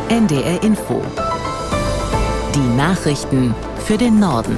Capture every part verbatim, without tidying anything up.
N D R Info. Die Nachrichten für den Norden.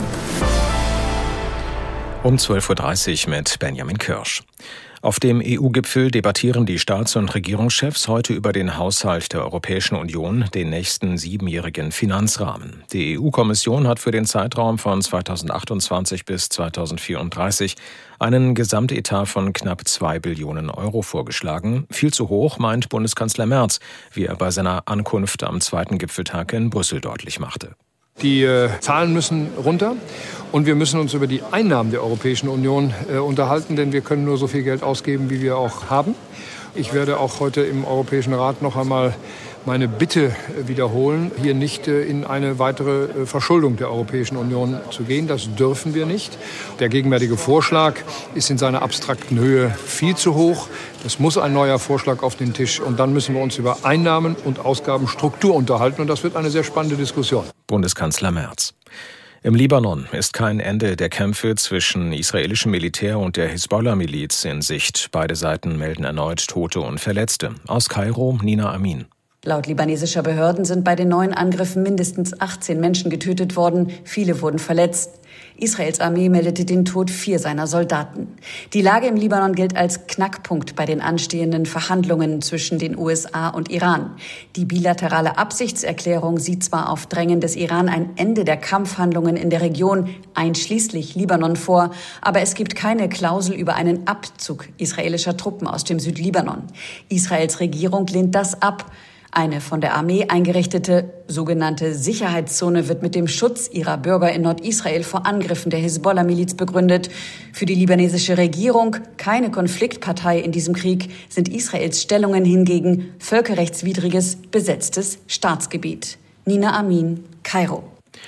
Um zwölf Uhr dreißig mit Benjamin Kirsch. Auf dem E U-Gipfel debattieren die Staats- und Regierungschefs heute über den Haushalt der Europäischen Union, den nächsten siebenjährigen Finanzrahmen. Die E U-Kommission hat für den Zeitraum von zweitausendachtundzwanzig bis zweitausendvierunddreißig einen Gesamtetat von knapp zwei Billionen Euro vorgeschlagen. Viel zu hoch, meint Bundeskanzler Merz, wie er bei seiner Ankunft am zweiten Gipfeltag in Brüssel deutlich machte. Die äh, Zahlen müssen runter und wir müssen uns über die Einnahmen der Europäischen Union äh, unterhalten, denn wir können nur so viel Geld ausgeben, wie wir auch haben. Ich werde auch heute im Europäischen Rat noch einmal meine Bitte wiederholen, hier nicht äh, in eine weitere äh, Verschuldung der Europäischen Union zu gehen. Das dürfen wir nicht. Der gegenwärtige Vorschlag ist in seiner abstrakten Höhe viel zu hoch. Es muss ein neuer Vorschlag auf den Tisch und dann müssen wir uns über Einnahmen und Ausgabenstruktur unterhalten und das wird eine sehr spannende Diskussion. Bundeskanzler Merz. Im Libanon ist kein Ende der Kämpfe zwischen israelischem Militär und der Hisbollah-Miliz in Sicht. Beide Seiten melden erneut Tote und Verletzte. Aus Kairo, Nina Amin. Laut libanesischer Behörden sind bei den neuen Angriffen mindestens achtzehn Menschen getötet worden, viele wurden verletzt. Israels Armee meldete den Tod vier seiner Soldaten. Die Lage im Libanon gilt als Knackpunkt bei den anstehenden Verhandlungen zwischen den U S A und Iran. Die bilaterale Absichtserklärung sieht zwar auf Drängen des Iran ein Ende der Kampfhandlungen in der Region, einschließlich Libanon, vor, aber es gibt keine Klausel über einen Abzug israelischer Truppen aus dem Südlibanon. Israels Regierung lehnt das ab. Eine von der Armee eingerichtete sogenannte Sicherheitszone wird mit dem Schutz ihrer Bürger in Nordisrael vor Angriffen der Hisbollah-Miliz begründet. Für die libanesische Regierung, keine Konfliktpartei in diesem Krieg, sind Israels Stellungen hingegen völkerrechtswidriges, besetztes Staatsgebiet. Nina Amin, Kairo.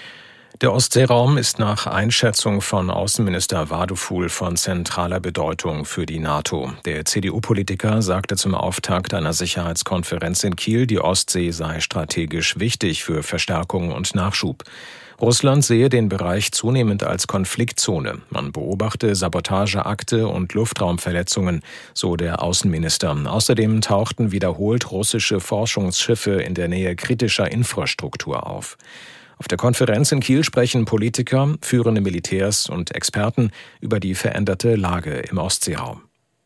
Der Ostseeraum ist nach Einschätzung von Außenminister Waduful von zentraler Bedeutung für die NATO. Der C D U-Politiker sagte zum Auftakt einer Sicherheitskonferenz in Kiel, die Ostsee sei strategisch wichtig für Verstärkung und Nachschub. Russland sehe den Bereich zunehmend als Konfliktzone. Man beobachte Sabotageakte und Luftraumverletzungen, so der Außenminister. Außerdem tauchten wiederholt russische Forschungsschiffe in der Nähe kritischer Infrastruktur auf. Auf der Konferenz in Kiel sprechen Politiker, führende Militärs und Experten über die veränderte Lage im Ostseeraum.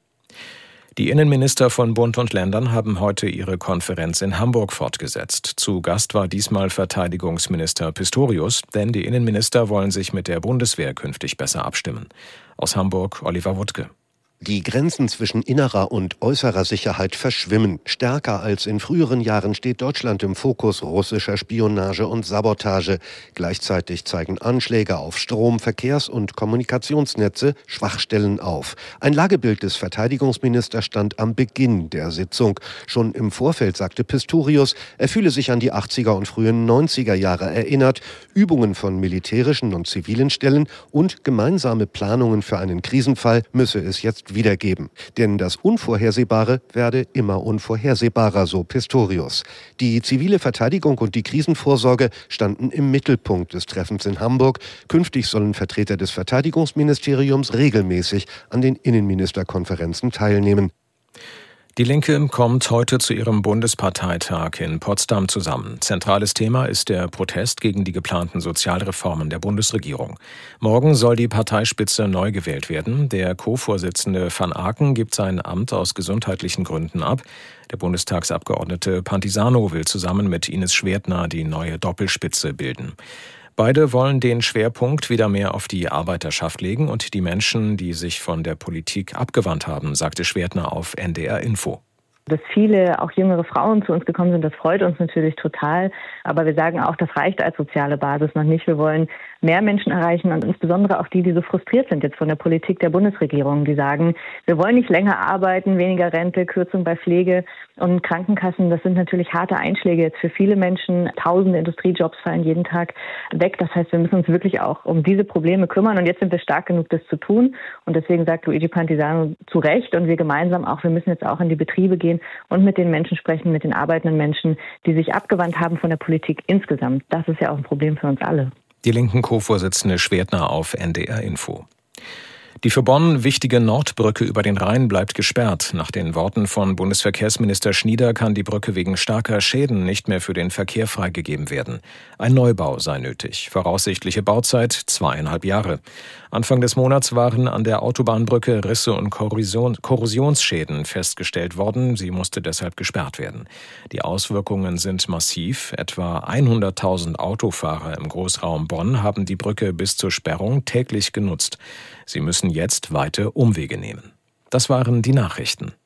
Die Innenminister von Bund und Ländern haben heute ihre Konferenz in Hamburg fortgesetzt. Zu Gast war diesmal Verteidigungsminister Pistorius, denn die Innenminister wollen sich mit der Bundeswehr künftig besser abstimmen. Aus Hamburg Oliver Wuttke. Die Grenzen zwischen innerer und äußerer Sicherheit verschwimmen. Stärker als in früheren Jahren steht Deutschland im Fokus russischer Spionage und Sabotage. Gleichzeitig zeigen Anschläge auf Strom-, Verkehrs- und Kommunikationsnetze Schwachstellen auf. Ein Lagebild des Verteidigungsministers stand am Beginn der Sitzung. Schon im Vorfeld sagte Pistorius, er fühle sich an die achtziger und frühen neunziger Jahre erinnert. Übungen von militärischen und zivilen Stellen und gemeinsame Planungen für einen Krisenfall müsse es jetzt wiedergeben. Denn das Unvorhersehbare werde immer unvorhersehbarer, so Pistorius. Die zivile Verteidigung und die Krisenvorsorge standen im Mittelpunkt des Treffens in Hamburg. Künftig sollen Vertreter des Verteidigungsministeriums regelmäßig an den Innenministerkonferenzen teilnehmen. Die Linke kommt heute zu ihrem Bundesparteitag in Potsdam zusammen. Zentrales Thema ist der Protest gegen die geplanten Sozialreformen der Bundesregierung. Morgen soll die Parteispitze neu gewählt werden. Der Co-Vorsitzende van Aken gibt sein Amt aus gesundheitlichen Gründen ab. Der Bundestagsabgeordnete Pantisano will zusammen mit Ines Schwertner die neue Doppelspitze bilden. Beide wollen den Schwerpunkt wieder mehr auf die Arbeiterschaft legen und die Menschen, die sich von der Politik abgewandt haben, sagte Schwertner auf N D R Info. Dass viele, auch jüngere Frauen zu uns gekommen sind, das freut uns natürlich total. Aber wir sagen auch, das reicht als soziale Basis noch nicht. Wir wollen mehr Menschen erreichen und insbesondere auch die, die so frustriert sind jetzt von der Politik der Bundesregierung, die sagen, wir wollen nicht länger arbeiten, weniger Rente, Kürzung bei Pflege und Krankenkassen. Das sind natürlich harte Einschläge jetzt für viele Menschen. Tausende Industriejobs fallen jeden Tag weg. Das heißt, wir müssen uns wirklich auch um diese Probleme kümmern. Und jetzt sind wir stark genug, das zu tun. Und deswegen sagt Luigi Pantisano zu Recht und wir gemeinsam auch, wir müssen jetzt auch in die Betriebe gehen und mit den Menschen sprechen, mit den arbeitenden Menschen, die sich abgewandt haben von der Politik insgesamt. Das ist ja auch ein Problem für uns alle. Die linken Co-Vorsitzende Schwertner auf N D R Info. Die für Bonn wichtige Nordbrücke über den Rhein bleibt gesperrt. Nach den Worten von Bundesverkehrsminister Schnieder kann die Brücke wegen starker Schäden nicht mehr für den Verkehr freigegeben werden. Ein Neubau sei nötig. Voraussichtliche Bauzeit zweieinhalb Jahre. Anfang des Monats waren an der Autobahnbrücke Risse und Korrosion, Korrosionsschäden festgestellt worden. Sie musste deshalb gesperrt werden. Die Auswirkungen sind massiv. Etwa hunderttausend Autofahrer im Großraum Bonn haben die Brücke bis zur Sperrung täglich genutzt. Sie müssen jetzt weite Umwege nehmen. Das waren die Nachrichten.